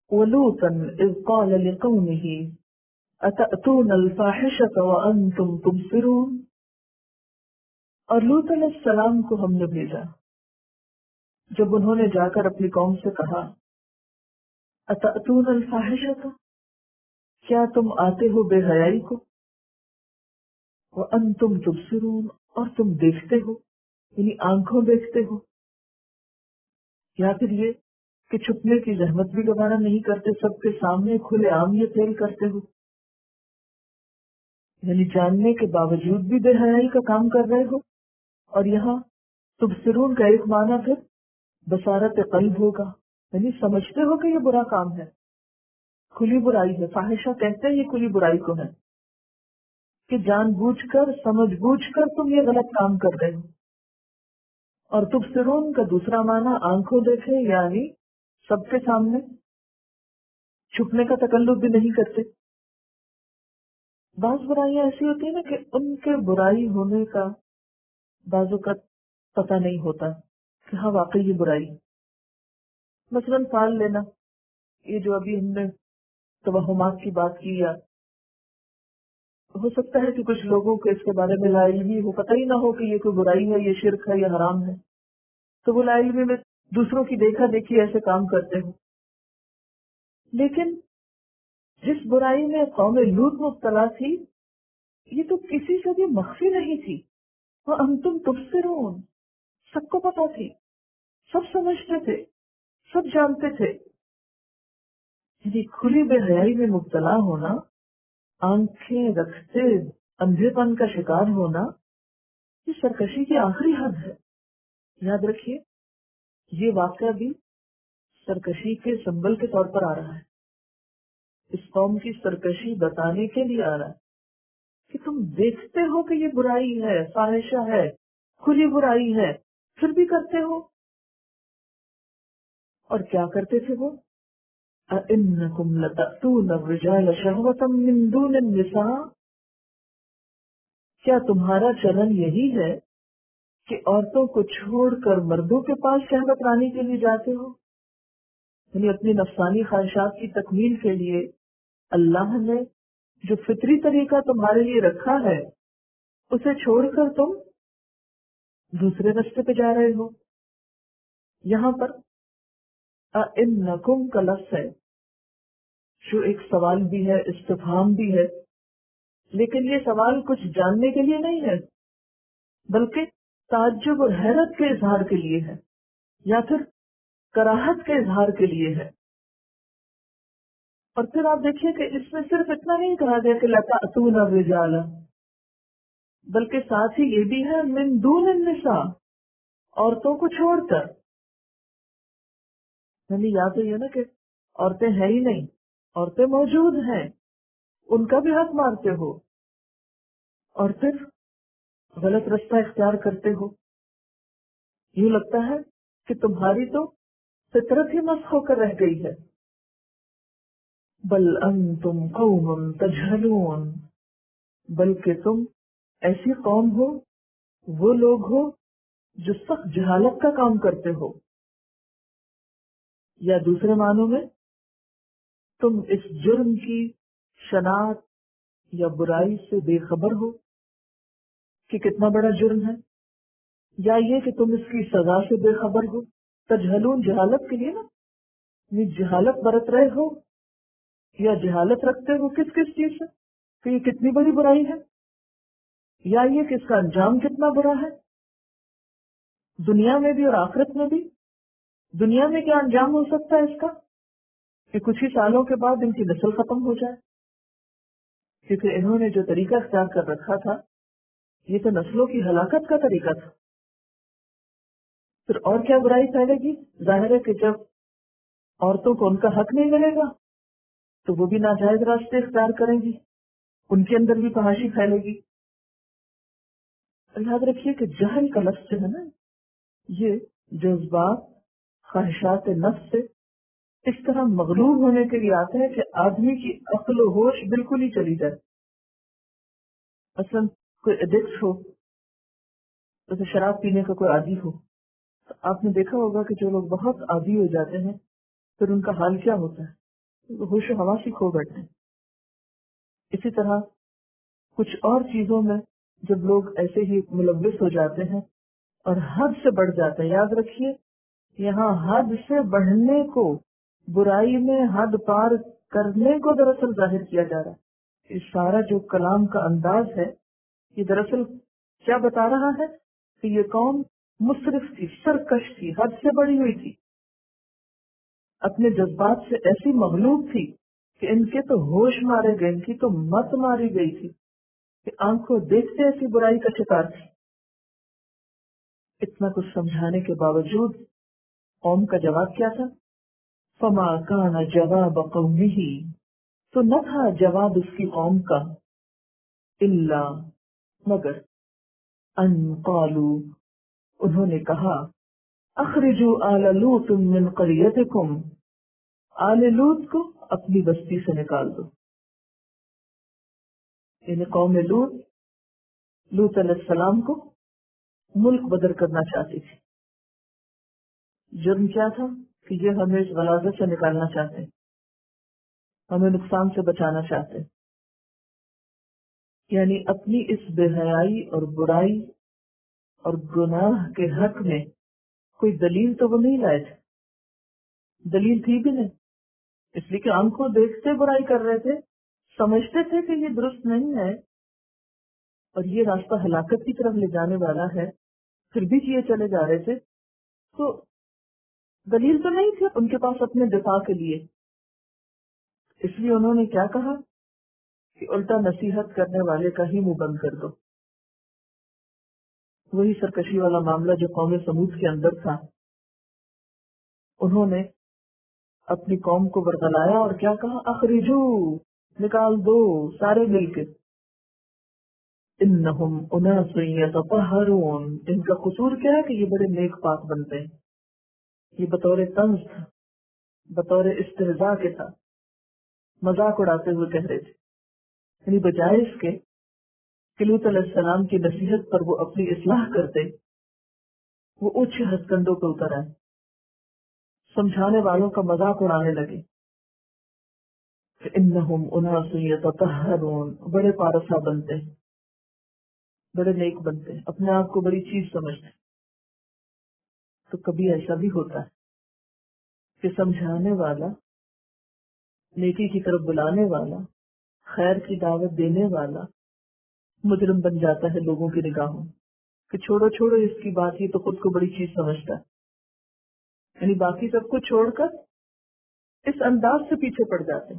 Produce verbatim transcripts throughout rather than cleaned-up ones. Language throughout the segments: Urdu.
وَلُوطًا إِذْ قَالَ لِقَوْمِهِ أَتَأْتُونَ الْفَاحِشَةَ وَأَنْتُمْ تُبْصِرُونَ، اور لوط علیہ السلام کو ہم نے بھیجا جب انہوں نے جا کر اپنی قوم سے کہا أَتَأْتُونَ الْفَاحِشَةَ، کیا تم آتے ہو بے حیائی کو، وَأَنْتُمْ تُبْصِرُونَ، اور تم دیکھتے ہو، یعنی آنکھوں دیکھتے ہو، یا پھر یہ کہ چھپنے کی زحمت بھی گوارا نہیں کرتے، سب کے سامنے کھلے عام یہ فعل کرتے ہو، یعنی جاننے کے باوجود بھی بے حیائی کا کام کر رہے ہو۔ اور یہاں تبصرون کا ایک معنی پھر بصارت قلب ہوگا، یعنی سمجھتے ہو کہ یہ برا کام ہے، کھلی برائی ہے، فاحشہ کہتے ہیں یہ کھلی برائی کو ہے، کہ جان بوجھ کر سمجھ بوجھ کر تم یہ غلط کام کر رہے ہو۔ اور تبصرون کا دوسرا معنی آنکھوں دیکھے، یعنی سب کے سامنے چھپنے کا تکلف بھی نہیں کرتے۔ بعض برائیاں ایسی ہوتی ہیں نا کہ ان کے برائی ہونے کا بعض اوقات پتہ نہیں ہوتا کہ ہاں واقعی یہ برائی، مثلاً پال لینا، یہ جو ابھی ہم نے توہمات کی بات کی، یا ہو سکتا ہے کہ کچھ لوگوں کو اس کے بارے میں لا علمی ہو، پتہ ہی نہ ہو کہ یہ کوئی برائی ہے، یہ شرک ہے، یہ حرام ہے، تو وہ لا علمی میں دوسروں کی دیکھا دیکھی ایسے کام کرتے ہو۔ لیکن جس برائی میں قوم لوط مبتلا تھی یہ تو کسی سے بھی مخفی نہیں تھی، وہ انتم تبصرون، سب کو پتا تھی، سب سمجھتے تھے، سب جانتے تھے۔ یعنی کھلی بے حیائی میں مبتلا ہونا، آنکھیں رکھتے اندھے پن کا شکار ہونا، یہ سرکشی کی آخری حد ہے۔ یاد رکھیے یہ واقعہ بھی سرکشی کے سمبل کے طور پر آ رہا ہے، اس قوم کی سرکشی بتانے کے لیے آ رہا ہے کہ تم دیکھتے ہو کہ یہ برائی ہے، فاحشہ ہے، کھلی برائی ہے، پھر بھی کرتے ہو۔ اور کیا کرتے تھے وہ؟ أَإِنَّكُمْ لَتَأْتُونَ الرِّجَالَ شَهْوَةً مِّن دُونِ النِّسَاءِ، کیا تمہارا چلن یہی ہے کہ عورتوں کو چھوڑ کر مردوں کے پاس شہوت لانے کے لیے جاتے ہو؟ یعنی اپنی نفسانی خواہشات کی تکمیل کے لیے اللہ نے جو فطری طریقہ تمہارے لیے رکھا ہے اسے چھوڑ کر تم دوسرے راستے پہ جا رہے ہو۔ یہاں پر اِنَّکُمْ کا لفظ ہے جو ایک سوال بھی ہے، استفہام بھی ہے، لیکن یہ سوال کچھ جاننے کے لیے نہیں ہے بلکہ تعجب اور حیرت کے اظہار کے لیے ہے، یا پھر کراہت کے اظہار کے لیے ہے۔ اور پھر آپ دیکھیے کہ اس میں صرف اتنا نہیں کہا گیا کہ لَتَأْتُونَ الرِّجَالَ، بلکہ ساتھ ہی یہ بھی ہے مِن دُونِ النِّسَاء، عورتوں کو چھوڑ کر۔ یعنی یا تو یہ نا کہ عورتیں ہیں ہی نہیں، عورتیں موجود ہیں، ان کا بھی حق مارتے ہو، اور پھر غلط رستہ اختیار کرتے ہو۔ یوں لگتا ہے کہ تمہاری تو فطرت ہی مسخ ہو کر رہ گئی ہے۔ بل انتم قوم تجہلون، بلکہ تم ایسی قوم ہو، وہ لوگ ہو جو سخت جہالت کا کام کرتے ہو، یا دوسرے معنوں میں تم اس جرم کی شناخت یا برائی سے بے خبر ہو کہ کتنا بڑا جرم ہے، یا یہ کہ تم اس کی سزا سے بے خبر ہو۔ تجہلون جہالت کے لیے نا، یہ جہالت برت رہے ہو یا جہالت رکھتے ہو کس کس چیز سے کہ یہ کتنی بڑی برائی ہے، یا یہ کہ اس کا انجام کتنا برا ہے، دنیا میں بھی اور آخرت میں بھی۔ دنیا میں کیا انجام ہو سکتا ہے اس کا کہ کچھ ہی سالوں کے بعد ان کی نسل ختم ہو جائے، کیونکہ انہوں نے جو طریقہ اختیار کر رکھا تھا یہ تو نسلوں کی ہلاکت کا طریقہ تھا۔ پھر اور کیا برائی پھیلے گی؟ ظاہر ہے کہ جب عورتوں کو ان کا حق نہیں ملے گا تو وہ بھی ناجائز راستے اختیار کریں گی، ان کے اندر بھی فحاشی پھیلے گی۔ یاد رکھیے کہ جہل کا لفظ جو ہے نا، یہ جذبات خواہشات نفس سے اس طرح مغلوب ہونے کے لیے آتا ہے کہ آدمی کی عقل و ہوش بالکل ہی چلی جائے۔ مثلا کوئی ایڈکٹ ہو، جیسے شراب پینے کا کوئی عادی ہو، تو آپ نے دیکھا ہوگا کہ جو لوگ بہت عادی ہو جاتے ہیں پھر ان کا حال کیا ہوتا ہے، ہوش و حواس ہی کھو بیٹھے. اسی طرح کچھ اور چیزوں میں جب لوگ ایسے ہی ملوث ہو جاتے ہیں اور حد سے بڑھ جاتے ہیں. یاد رکھیے یہاں حد سے بڑھنے کو، برائی میں حد پار کرنے کو دراصل ظاہر کیا جا رہا ہے. یہ سارا جو کلام کا انداز ہے یہ دراصل کیا بتا رہا ہے کہ یہ قوم مسرف تھی، سرکش تھی، حد سے بڑھی ہوئی تھی، اپنے جذبات سے ایسی مغلوب تھی کہ ان کے تو ہوش مارے گئے، ان کی تو مت ماری گئی تھی کہ آنکھوں دیکھتے ایسی برائی کا شکار تھی. اتنا کچھ سمجھانے کے باوجود قوم کا جواب کیا تھا؟ فما کان جواب قومہ، تو نہ تھا جواب اس کی قوم کا، الا مگر ان قالوا، انہوں نے کہا، اخرجوا آل لوط من قریتکم، آل لوط کو اپنی بستی سے نکال دو. یعنی قوم لوط لوط علیہ السلام کو ملک بدر کرنا چاہتی تھی. جرم کیا تھا کہ یہ ہمیں اس غلاظت سے نکالنا چاہتے، ہمیں نقصان سے بچانا چاہتے. یعنی اپنی اس بے حیائی اور برائی اور گناہ کے حق میں کوئی دلیل تو وہ نہیں لائے تھے. دلیل تھی بھی نہیں، اس لیے کہ آنکھوں دیکھتے برائی کر رہے تھے، سمجھتے تھے کہ یہ درست نہیں ہے اور یہ راستہ ہلاکت کی طرف لے جانے والا ہے، پھر بھی کیے چلے جا رہے تھے. تو دلیل تو نہیں تھی ان کے پاس اپنے دفاع کے لیے. اس لیے انہوں نے کیا کہا کہ الٹا نصیحت کرنے والے کا ہی منہ بند کر دو. وہی سرکشی والا معاملہ جو قوم سمود کے اندر تھا. انہوں نے اپنی قوم کو برگلایا اور کیا کہا، اخرجو، نکال دو سارے مل کے. انہم اناس یتطہرون، ان کا قصور کیا ہے کہ یہ بڑے نیک پاک بنتے ہیں. یہ بطور طنز تھا، بطور استہزاء کے تھا، مذاق اڑاتے ہوئے کہہ رہے تھے. یعنی بجائے اس کے کہ لوط علیہ السلام کی نصیحت پر وہ اپنی اصلاح کرتے، وہ اونچے ہتھ کندوں پہ اتر آئے، سمجھانے والوں کا مذاق اڑانے لگے. انہم اناس یتطہرون، بڑے پارسا بنتے ہیں، بڑے نیک بنتے ہیں، اپنے آپ کو بڑی چیز سمجھتے ہیں. تو کبھی ایسا بھی ہوتا ہے کہ سمجھانے والا، نیکی کی طرف بلانے والا، خیر کی دعوت دینے والا مجرم بن جاتا ہے لوگوں کی نگاہوں کہ چھوڑو چھوڑو اس کی بات، یہ تو خود کو بڑی چیز سمجھتا ہے. یعنی باقی سب کو چھوڑ کر اس انداز سے پیچھے پڑ جاتے ہیں.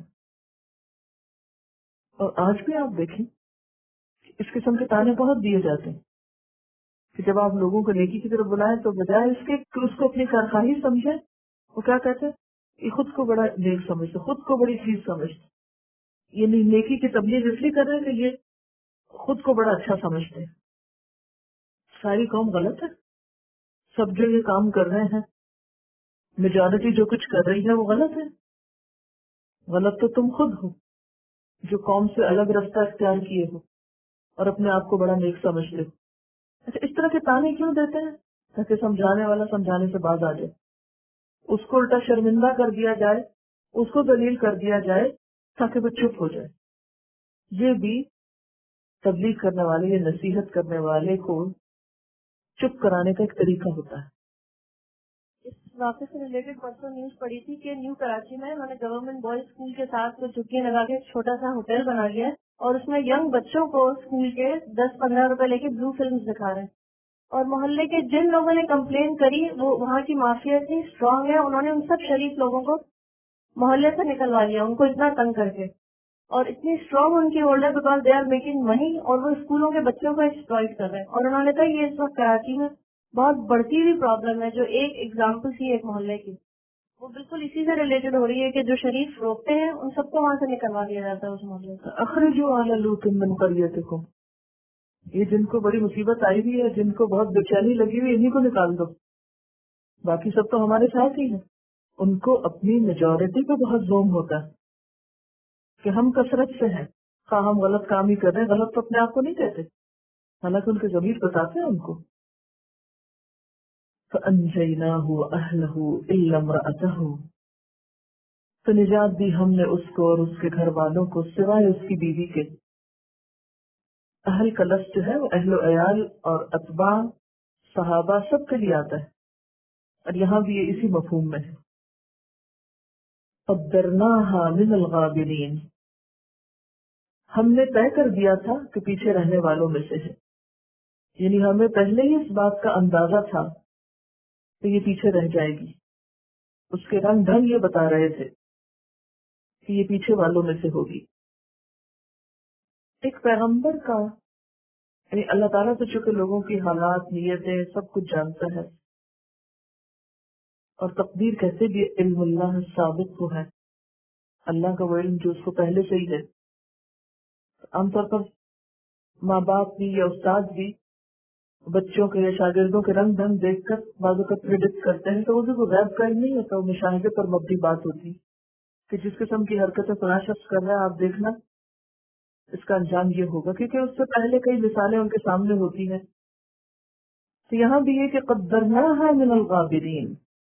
اور آج بھی آپ دیکھیں اس قسم کے تانے بہت دیے جاتے ہیں کہ جب آپ لوگوں کو نیکی کی طرف بلائیں تو بجائے اس کے کہ اس کو اپنی کارخواہی سمجھیں، وہ کیا کہتے ہیں، یہ خود کو بڑا نیک سمجھتے، خود کو بڑی چیز سمجھتے. یعنی نیکی کی تبلیغ اس لیے کر رہے ہیں کہ یہ خود کو بڑا اچھا سمجھتے ہیں. ساری قوم غلط ہے، سب جو یہ کام کر رہے ہیں، میجورٹی جو کچھ کر رہی ہے وہ غلط ہے. غلط تو تم خود ہو جو قوم سے الگ رستہ اختیار کیے ہو اور اپنے آپ کو بڑا نیک سمجھتے ہو. اچھا اس طرح کے تانے کیوں دیتے ہیں؟ تاکہ سمجھانے والا سمجھانے سے باز آ جائے، اس کو الٹا شرمندہ کر دیا جائے، اس کو ذلیل کر دیا جائے تاکہ وہ چپ ہو جائے. یہ بھی تبلیغ کرنے والے یا نصیحت کرنے والے کو چپ کرانے کا ایک طریقہ ہوتا ہے. اس واقعے سے ریلیٹڈ پرسوں نیوز پڑی تھی کہ نیو کراچی میں انہوں نے گورنمنٹ بوائز اسکول کے ساتھ کچھ چھٹیاں لگا کے ایک چھوٹا سا ہوٹل بنا لیا ہے اور اس میں ینگ بچوں کو اسکول کے دس پندرہ روپے لے کے بلو فلم دکھا رہے ہیں. اور محلے کے جن لوگوں نے کمپلین کری وہ وہاں کی مافیا اتنی اسٹرانگ ہے، انہوں نے ان سب شریف لوگوں کو محلے سے نکلوا لیا، ان کو اتنا تنگ کر کے. اور اتنی اسٹرانگ ان کی holder because they are making money, اور وہ اسکولوں کے بچوں کو ایکسپلائٹ کر رہے ہیں. اور انہوں نے کہا یہ اس وقت کراچی میں بہت بڑھتی ہوئی پرابلم ہے. جو ایک ایگزامپل تھی ایک محلے کی، وہ بالکل اسی سے ریلیٹڈ ہو رہی ہے کہ جو شریف روکتے ہیں ان سب کو وہاں سے نکلوا دیا جاتا ہے اس محلے سے. اخرجوا آل لوط من قریتکم، یہ جن کو بڑی مصیبت آئی ہوئی ہے، جن کو بہت بے چینی لگی ہوئی، انہیں کو نکال دو، باقی سب تو ہمارے ساتھ ہی ہیں. ان کو اپنی میجورٹی پہ بہت زوم ہوتا ہے کہ ہم کثرت سے ہیں، خواہ ہم غلط کام ہی کر رہے ہیں. غلط تو اپنے آپ کو نہیں کہتے، حالانکہ ان کے ضمیر بتاتے ہیں ان کو. فَأَنْجَيْنَاهُ وَأَهْلَهُ إِلَّا امْرَأَتَهُ، تو نجات دی ہم نے اس کو اور اس کے گھر والوں کو سوائے اس کی بیوی کے. اہل کا لفظ جو ہے وہ اہل و عیال اور اتباع صحابہ سب کے لیے آتا ہے، اور یہاں بھی یہ اسی مفہوم میں ہے. قدرناها من الغابرین، ہم نے طے کر دیا تھا کہ پیچھے رہنے والوں میں سے ہے. یعنی ہمیں پہلے ہی اس بات کا اندازہ تھا کہ یہ پیچھے رہ جائے گی. اس کے رنگ ڈھنگ یہ بتا رہے تھے کہ یہ پیچھے والوں میں سے ہوگی. ایک پیغمبر کا یعنی اللہ تعالیٰ تو چونکہ لوگوں کی حالات، نیتیں سب کچھ جانتا ہے، اور تقدیر کیسے بھی علم اللہ ثابت کو ہے، اللہ کا وہ علم جو اس کو پہلے سے ہی ہے. عام طور پر ماں باپ بھی یا استاد بھی بچوں کے یا شاگردوں کے رنگ ڈھنگ دیکھ کر بعض اوقات پریڈکٹ کرتے ہیں، تو وہ بھی کوئی غیب کا علم نہیں ہوتا، وہ مشاہدے پر مبنی بات ہوتی کہ جس قسم کی حرکتیں فلاں شخص کر رہا ہے آپ دیکھنا اس کا انجام یہ ہوگا، کیونکہ اس سے پہلے کئی مثالیں ان کے سامنے ہوتی ہیں. تو یہاں بھی یہ کہ قدرناها من الغابرین.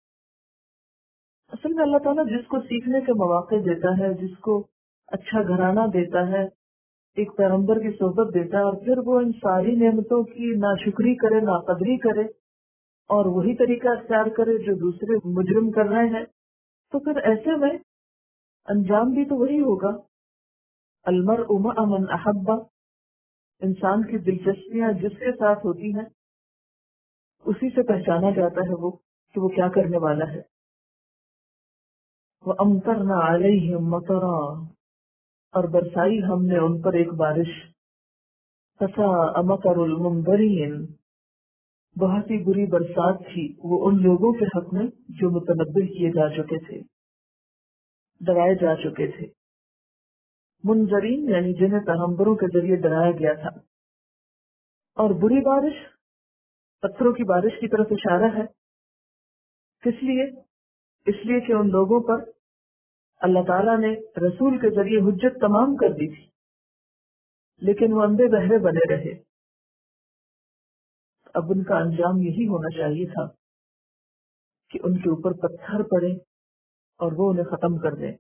اصل میں اللہ تعالیٰ جس کو سیکھنے کے مواقع دیتا ہے، جس کو اچھا گھرانہ دیتا ہے، ایک پیغمبر کی صحبت دیتا ہے، اور پھر وہ ان ساری نعمتوں کی ناشکری کرے، ناقدری کرے اور وہی طریقہ اختیار کرے جو دوسرے مجرم کر رہے ہیں، تو پھر ایسے میں انجام بھی تو وہی ہوگا. المرء مع من احب، انسان کی دلچسپیاں جس کے ساتھ ہوتی ہیں اسی سے پہچانا جاتا ہے وہ کہ وہ کیا کرنے والا ہے. وَأَمْطَرْنَا عَلَيْهِمْ مَطَرًا، اور برسائی ہم نے ان پر ایک بارش. فَسَاءَ مَطَرُ الْمُنذَرِينَ، بہت ہی بری برسات تھی وہ ان لوگوں کے حق میں جو متنبہ کیے جا چکے تھے، ڈرائے جا چکے تھے. منذرین یعنی جنہیں پیغمبروں کے ذریعے ڈرایا گیا تھا. اور بری بارش پتھروں کی بارش کی طرف اشارہ ہے. کس لیے؟ اس لیے کہ ان لوگوں پر اللہ تعالیٰ نے رسول کے ذریعے حجت تمام کر دی تھی، لیکن وہ اندھے بہرے بنے رہے. اب ان کا انجام یہی ہونا چاہیے تھا کہ ان کے اوپر پتھر پڑے اور وہ انہیں ختم کر دیں.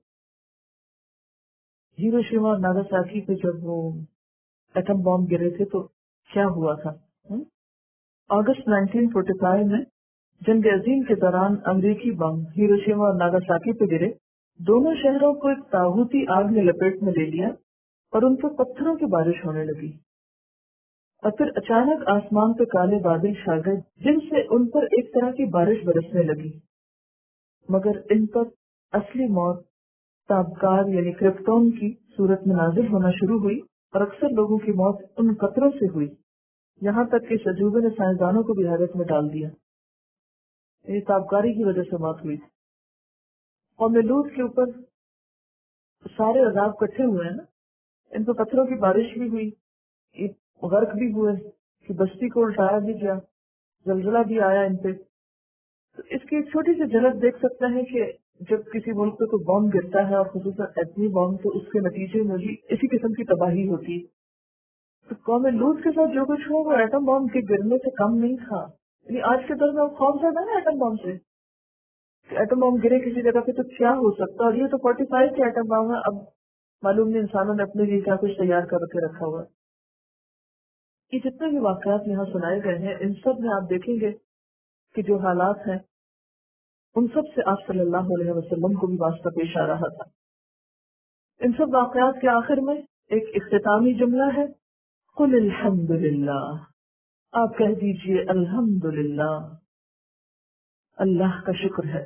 ہیروشیما اور ناگاساکی پہ جب وہ ایٹم بام گرے تھے تو کیا ہوا تھا؟ اگست نائنٹین فورٹی فائیو میں جنگ عظیم کے دوران امریکی بم ہیروشیما اور ناگاساکی پہ گرے. دونوں شہروں کو ایک طاغوتی آگ نے لپیٹ میں لے لیا اور ان پر پتھروں کی بارش ہونے لگی. اور پھر اچانک آسمان پہ کالے بادل چھا گئے جن سے ان پر ایک طرح کی بارش برسنے لگی. مگر ان پر اصلی موت تابکار یعنی کرپٹون کی صورت میں نازل ہونا شروع ہوئی، اور اکثر لوگوں کی موت ان قطروں سے ہوئی، یہاں تک کہ سجوبے نے سائنسدانوں کو بھی حیرت میں ڈال دیا. یہ تابکاری کی وجہ سے موت ہوئی تھی. قوم لوط کے اوپر سارے عذاب کٹھے ہوئے ہیں نا، ان کو پتھروں کی بارش بھی ہوئی، غرق بھی ہوئے کہ بستی کو الٹایا بھی گیا، زلزلہ بھی آیا ان پہ. تو اس کی ایک چھوٹی سی جھلک دیکھ سکتے ہیں کہ جب کسی ملک پہ کوئی بم گرتا ہے اور خصوصاً ایٹمی بم، تو اس کے نتیجے میں بھی اسی قسم کی تباہی ہوتی. تو قوم لوط کے ساتھ جو کچھ ہوا وہ ایٹم بم کے گرنے سے کم نہیں تھا. یعنی آج کے دور میں خوف زیادہ نا ایٹم بم سے، ایٹم بم گرے کسی جگہ پہ تو کیا ہو سکتا. اور یہ تو فورٹی فائیو کے ایٹم بم ہے. اب معلوم نہیں انسانوں نے اپنے لیے کیا کچھ تیار کر کے رکھا ہوا. یہ جتنے بھی واقعات یہاں سنائے گئے ہیں ان سب میں آپ دیکھیں گے کہ جو حالات ہیں ان سب سے آپ صلی اللہ علیہ وسلم کو بھی واسطہ پیش آ رہا تھا. ان سب واقعات کے آخر میں ایک اختتامی جملہ ہے، قل الحمد للہ، آپ کہہ دیجئے الحمد للہ، اللہ کا شکر ہے.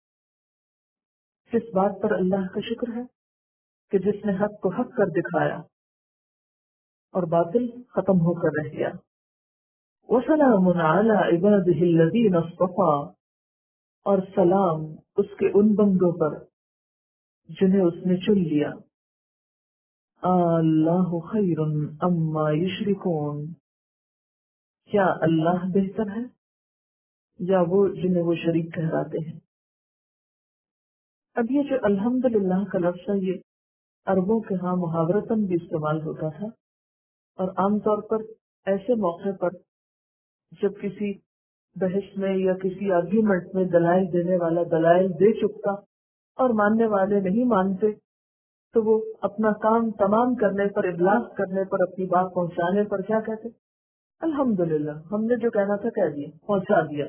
کس بات پر اللہ کا شکر ہے؟ کہ جس نے حق کو حق کر دکھایا اور باطل ختم ہو کر رہ گیا. وَسَلَامٌ عَلَىٰ عِبَادِهِ الَّذِينَ اصْطَفَىٰ، اور سلام اس کے ان بندوں پر جنہیں اس نے چن لیا. اللہ خیر اما یشرکون، کیا اللہ بہتر ہے یا وہ جنہیں وہ شریک ٹھہراتے ہیں. اب یہ جو الحمدللہ کا لفظ ہے یہ عربوں کے ہاں محاورتاً بھی استعمال ہوتا تھا، اور عام طور پر ایسے موقع پر جب کسی بحث میں یا کسی آرگیومنٹ میں دلائل دینے والا دلائل دے چکتا اور ماننے والے نہیں مانتے تو وہ اپنا کام تمام کرنے پر، ابلاغ کرنے پر، اپنی بات پہنچانے پر کیا کہتے؟ الحمدللہ، ہم نے جو کہنا تھا کہہ دیا، پہنچا دیا۔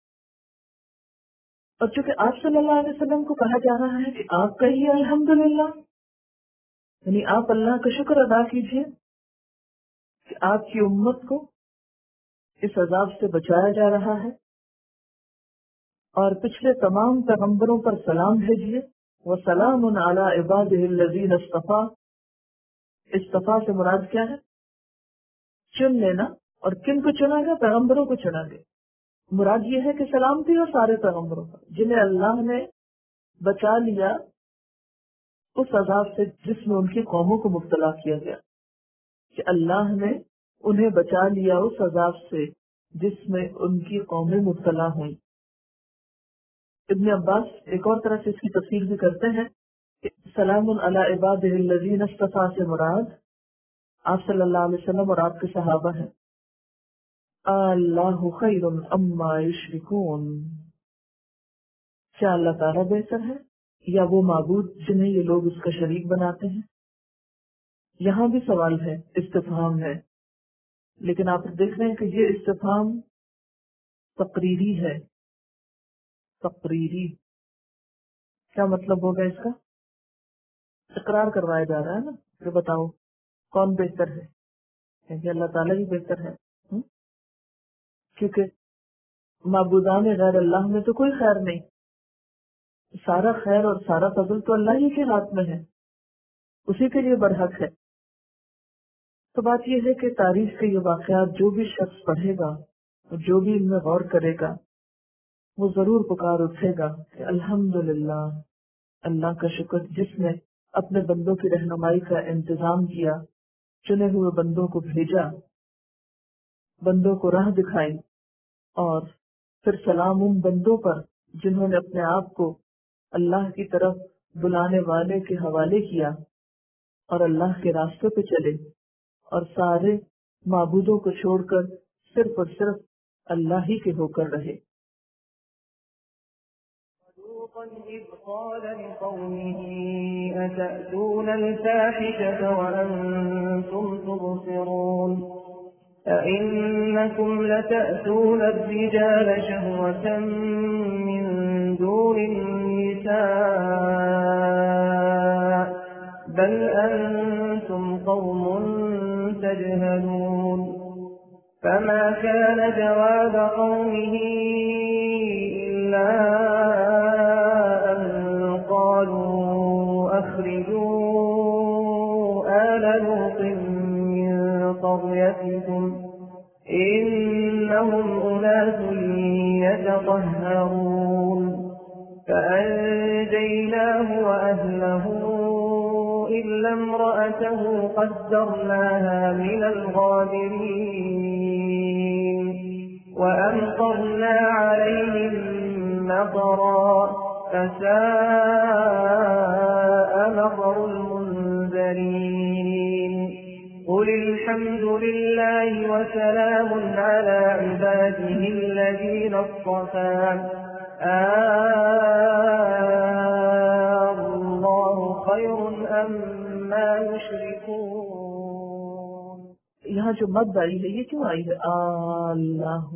اور چونکہ آپ صلی اللہ علیہ وسلم کو کہا جا رہا ہے کہ آپ کہیے الحمدللہ، یعنی آپ اللہ کا شکر ادا کیجیے کہ آپ کی امت کو اس عذاب سے بچایا جا رہا ہے، اور پچھلے تمام پیغمبروں پر سلام بھیجیے۔ وَسَلَامٌ عَلَىٰ عِبَادِهِ الَّذِينَ اصْطَفَىٰ، اصطفیٰ سے مراد کیا ہے؟ چن لینا۔ اور کن کو چنا گیا؟ پیغمبروں کو چنا گیا۔ مراد یہ ہے کہ سلامتی اور سارے پیغمبروں پر جنہیں اللہ نے بچا لیا اس عذاب سے جس میں ان کی قوموں کو مبتلا کیا گیا، کہ اللہ نے انہیں بچا لیا اس عذاب سے جس میں ان کی قومیں مبتلا ہوئیں۔ ابن عباس ایک اور طرح سے اس کی تفسیر بھی کرتے ہیں کہ سلام علی عبادہ الذین اصطفیٰ سے مراد آپ صلی اللہ علیہ وسلم اور آپ کے صحابہ ہیں۔ اللہ خیر اما یشرکون، کیا اللہ تعالیٰ بہتر ہے یا وہ معبود جنہیں یہ لوگ اس کا شریک بناتے ہیں؟ یہاں بھی سوال ہے، استفہام ہے، لیکن آپ دیکھ رہے ہیں کہ یہ استفہام تقریری ہے۔ تقریری کیا مطلب ہوگا اس کا؟ اقرار کروایا جا رہا ہے نا کہ بتاؤ کون بہتر ہے، کیونکہ اللہ تعالیٰ ہی بہتر ہے، کیونکہ معبودان غیر اللہ میں تو کوئی خیر نہیں، سارا خیر اور سارا فضل تو اللہ ہی کے ہاتھ میں ہے، اسی کے لیے برحق ہے۔ تو بات یہ ہے کہ تاریخ کے یہ واقعات جو بھی شخص پڑھے گا اور جو بھی ان میں غور کرے گا وہ ضرور پکار اٹھے گا کہ الحمدللہ، اللہ کا شکر جس نے اپنے بندوں کی رہنمائی کا انتظام کیا، چنے ہوئے بندوں کو بھیجا، بندوں کو راہ دکھائی، اور پھر سلام ان بندوں پر جنہوں نے اپنے آپ کو اللہ کی طرف بلانے والے کے حوالے کیا اور اللہ کے راستے پہ چلے اور سارے معبودوں کو چھوڑ کر صرف اور صرف اللہ ہی کے ہو کر رہے۔ إذ قال لقومه أتأتون الفاحشة وأنتم تبصرون أئنكم لتأتون الرجال شهوة من دون النساء بل أنتم قوم تجهلون فما كان جواب قومه إلا إنهم أناس يتطهرون فأنجيناه وأهله إلا امرأته قدرناها من الغابرين وأمطرنا عليهم مطرا فساء مطر المنذرين قل الحمد لله وسلام على عباده الذين اصطفى الله خير أما يشركون۔ یہاں جو مد آئی ہے یہ کیوں آئی ہے؟ اللہ،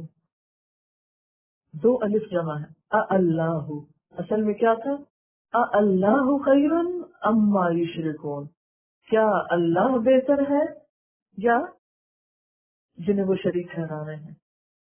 دو الف جمع ہے، اللہ، اصل میں کیا تھا؟ اللہ خیر اما یشرکون، کیا اللہ بہتر ہے یا جنہیں وہ شریک ٹھہرا رہے ہیں؟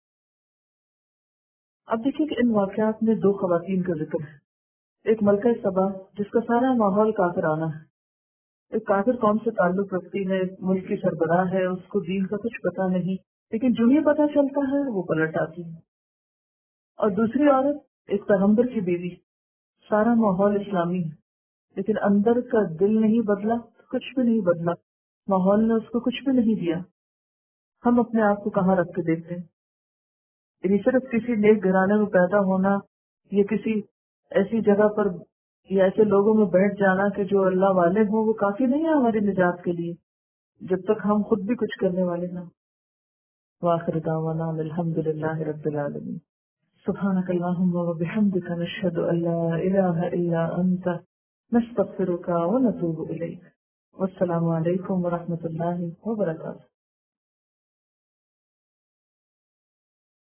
اب دیکھیے کہ ان واقعات میں دو خواتین کا ذکر ہے، ایک ملکہ سبا جس کا سارا ماحول کافرانہ ہے، ایک کافر قوم سے تعلق رکھتی ہے، ملک کی سربراہ ہے، اس کو دین کا کچھ پتا نہیں، لیکن جو ہی پتا چلتا ہے وہ پلٹ آتی ہے، اور دوسری عورت ایک پیغمبر کی بیوی، سارا ماحول اسلامی ہے لیکن اندر کا دل نہیں بدلا، کچھ بھی نہیں بدلا، ماحول نے اس کو کچھ بھی نہیں دیا۔ ہم اپنے آپ کو کہاں رکھ کے دیکھتے ہیں؟ یعنی صرف کسی نیک گھرانے میں پیدا ہونا یا کسی ایسی جگہ پر یا ایسے لوگوں میں بیٹھ جانا کہ جو اللہ والے ہوں وہ کافی نہیں ہے ہماری نجات کے لیے، جب تک ہم خود بھی کچھ کرنے والے نہ۔ وآخر دعوانا الحمد للہ رب العالمین۔ سبحانك اللهم وبحمدك نشهد أن لا إله إلا أنت نستغفرك ونتوب إليك. والسلام علیکم ورحمۃ اللہ وبرکاتہ.